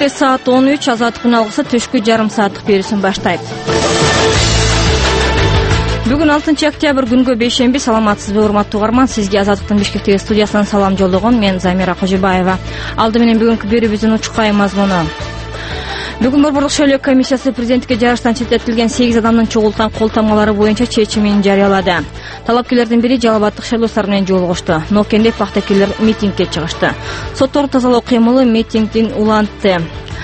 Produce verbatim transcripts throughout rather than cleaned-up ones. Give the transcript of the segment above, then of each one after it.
Кечке саат он үч Азаттык үн алгысы түшкү жарым сааттык берүүсүн баштайт. Бүгүн алтынчы октябрь күнгө бейшемби. Саламатсызбы урматтуу угарман, сизге Азаттыктын Бишкектеги студиясынан салам жолдогон мен Замира Кожобаева. Алды менен бүгүнкү берүүбүздүн учкай мазмуну. Бүгүн Борбордук шайлоо комиссиясы президенттикке жарыштан четтетилген сегиз адамдын чогултан кол тамгалары боюнча чечимин жарыялады. Талапкерлердин бири Жалал Абадтык шайлоочулар менен жолугушту. Нокенде пахтакерлер митингге чыгышты. Сотторду тазалоо кыймылы митингдин улантты.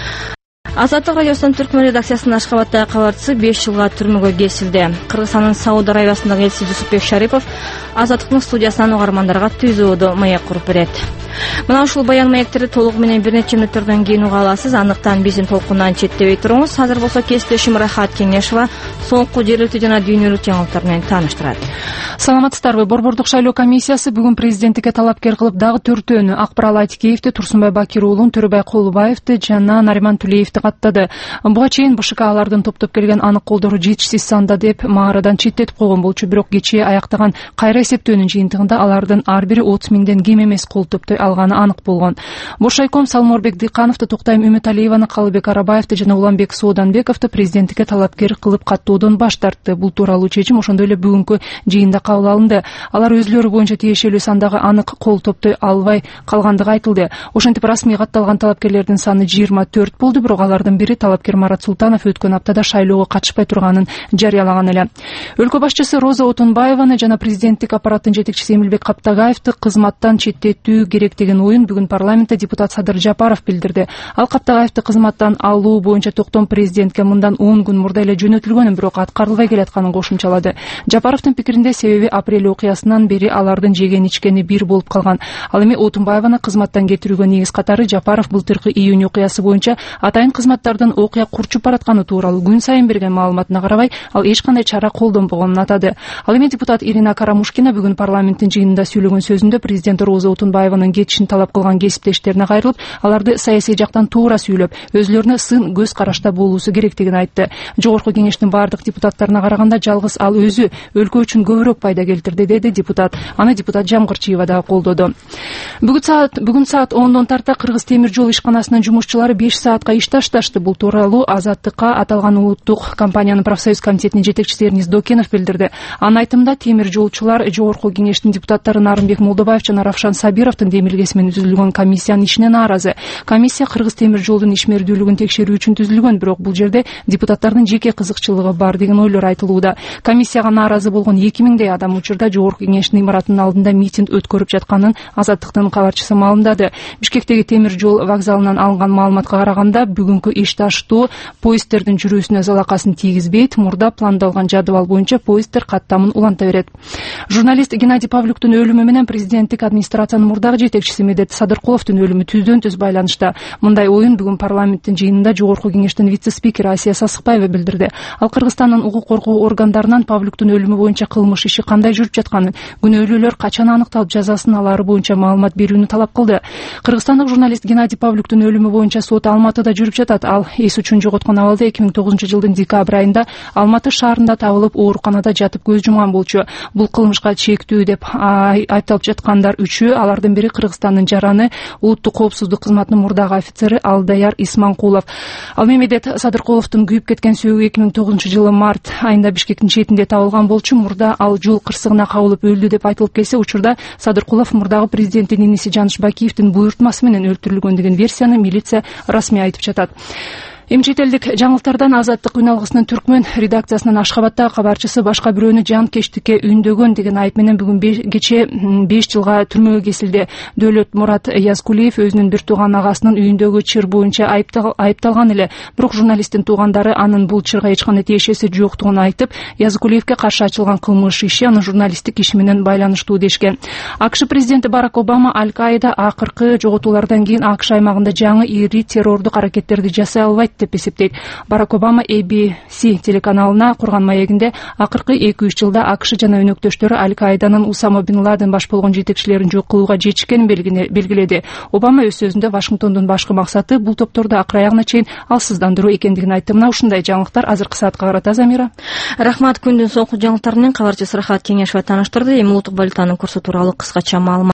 Азаттык радиосунун түркмөн редакциясынын Ашхабадтагы кабарчысы беш жылга түрмөгө кесилди. Кыргызстандын Сауд Аравиясындагы элчиси Жусупбек Шарипов Азаттыктын студиясынан угармандарга түзүүдө маек куруп берет. Мына ушул баян маектерди толугу менен бир нече мүнөттөрдөн кийин уга аласыз. Андыктан биздин толкундан четтебей туруңуз. Азыр болсо кесиптешим Рахат Кеңешова соңку жергиликтүү жана дүйнөлүк жаңылыктар менен тааныштырат. Саламатсыздарбы? Борбордук шайлоо комиссиясы бүгүн президенттикке талапкер кылып дагы төртөөнү Акбарал Айтикеевди, Турсунбай Бакир уулун, Төрөбай Кулубаевди жана Нариман Тулеевди каттады. Буга чейин БШК алардын топтоп келген анык колдору жетишсиз санда деп маарадан четтетип койгон болчу. Бирок кечээ аяктаган кайра эсептөөнүн жыйынтыгында алардын ар бири отуз миңден кем эмес кол топтой алганы анык болгон. Бошайком Салморбек Дыйкановду, Токтайм Үмүталиеваны, Калыбек Арабаевди жана Уланбек Сооданбековду президенттикке талапкер кылып каттоодон баш тартты. Бул тууралуу чечим ошондой эле бүгүнкү жыйында кабыл алынды. Алар өзлөрү боюнча тиешелүү сандагы анык кол топтой албай калгандыгы айтылды. Ошентип расмий катталган талапкерлердин саны жыйырма төрт болду, бирок алардын бири талапкер Марат Султанов өткөн аптада шайлоого катышпай турганын жарыялаган эле. Өлкө башчысы Роза Отунбаеваны жана президенттик аппараттын жетекчиси Эмилбек Каптагаевди кызматтан четтетүү керек деген оюн бүгүн парламентте депутат Садыр Жапаров билдирди. Ал Каптагаевди кызматтан алуу боюнча токтом президентке мындан он күн мурда эле жөнөтүлгөнүн, бирок аткарылбай келатканын кошумчалады. Жапаровдун пикиринде себеби апрель окуясынан бери алардын жеген ичкени бир болуп калган. Ал эми Отунбаеваны кызматтан кетирүүгө негиз катары Жапаров былтыркы июнь окуясы боюнча атайын кызматтардын окуя курчуп баратканы тууралуу күн сайын берген маалыматына карабай, ал эч кандай чара колдонбогонун атады. Ал эми депутат Ирина Карамушкина бүгүн парламенттин жыйынында сөйлөгөн сөзүндө президент Роза Отунбаеванын кетишин талап кылган кесиптештерине кайрылып, аларды саясий жактан туура сүйлөп, өзлөрүнө сын көз карашта болуусу керектигин айтты. Жогорку кеңештин бардык депутаттарына караганда жалгыз ал өзү өлкө үчүн көбүрөөк пайда келтирди, деди депутат. Аны депутат Жамгырчиева дагы колдоду. Бүгүн саат бүгүн саат ондон тарта Кыргыз темир жол ишканасынын жумушчулары беш саатка иш ташташты. Бул тууралуу Азаттыкка аталган улуттук компаниянын профсоюз комитетинин жетекчиси Эрнис Докенов билдирди. Анын айтымында темир жолчулар Жогорку кеңештин депутаттары Нарымбек Молдобаев жана Равшан Сабировдун демилгеси менен түзүлгөн комиссиянын ишине нааразы. Комиссия Кыргыз темир жолдун ишмердүүлүгүн текшерүү үчүн түзүлгөн, бирок бул жерде депутаттардын жеке кызыкчылыгы бар деген ойлор айтылууда. Комиссияга нааразы болгон эки миңдей адам учурда Жогорку кеңештин имаратынын алдында митинг өткөрүп жатканын Азаттыктын кабарчысы маалымдады. Бишкектеги темир жол вокзалынан алынган маалыматка караганда, бүгүнкү иш таштоо поезддердин жүрүүсүнө залакасын тийгизбейт. Мурда пландалган жадыбал боюнча поезддер каттамын уланта берет. Журналист Геннадий Павлюктун өлүмү менен президенттик администрациянын мурдагы жетекчиси Медет Садыркуловдун өлүмү түздөн түз байланышта. Мындай оюн бүгүн парламенттин жыйынында Жогорку кеңештин вице-спикери Асия Сасыкбаева билдирди. Ал Кыргызстандын укук коргоо органдарынан Павлюктун өлүмү боюнча кылмыш иши кандай жүрүп жатканын, күнөөлүүлөр качан аныкталып жазасын алары боюнча маалымат берүүнү талап кылды. Кыргызстандык журналист Геннадий Павлюктун өлүмү боюнча сот Алматыда жүрүп жатат. Ал эс үчүн жоготкон абалда эки миң тогузунчу жылдын декабрь айында Алматы шаарында табылып, ооруканада жатып көз жумган болчу. Бул кылмышка чектүү деп айыпталып жаткандар үчөө, алардын бири Кыргызстандын жараны улуттук коопсуздук кызматынын мурдагы офицери Алдаяр Исманкулов. Ал Медет Садыркуловдун күйүп кеткен сөөгү эки миң тогузунчу жылы март айында Бишкектин четинде табылган болчу. Мурда ал жол кырсыгына кабылып өлдү деп айтылып келсе, учурда Садыркулов мурдагы президенттин иниси Жаныш Бакиевдин буйртмасы менен өлтүрүлгөн деген версияны милиция расмий айтып жатат. Эми четелдик жаңылыктардан Азаттык үн алгысынын түркмөн редакциясынын Ашхабадтагы кабарчысы башка бирөөнү жанкечтикке үндөгөн деген айып менен бүгүн кечээ беш жылга түрмөгө кесилди. Дөөлөт Мурат Язкулиев өзүнүн бир тууган агасынын үйүндөгү чыр боюнча айыпталган эле, бирок журналисттин туугандары анын бул чырга эч кандай тиешеси жоктугун айтып, Язкулиевке каршы ачылган кылмыш иши анын журналисттик иши менен байланыштуу дешкен. АКШ президенти Барак Обама Аль-Каида акыркы жоготуулардан кийин АКШ аймагында жаңы ири террордук аракеттерди жасай албайт деп эсептейт. Барак Обама эй би си телеканалына курган маегинде акыркы эки үч жылда АКШ жана өнөктөштөрү Аль-Каиданын Усама бин Ладен баш болгон жетекчилерин жок кылууга жетишкенин белгиледи. Обама өз сөзүндө Вашингтондун башкы максаты бул топторду акыр аягына чейин алсыздандыруу экендигин айтты. Мына ушундай жаңылыктар азыркы саатка карата. Замира. Рахмат. Күндүн соңку жаңылыктары менен кабарчысы Рахат Кеңешова тааныштырды. Эми улуттук валютанын курсу тууралуу кыскача маалымат.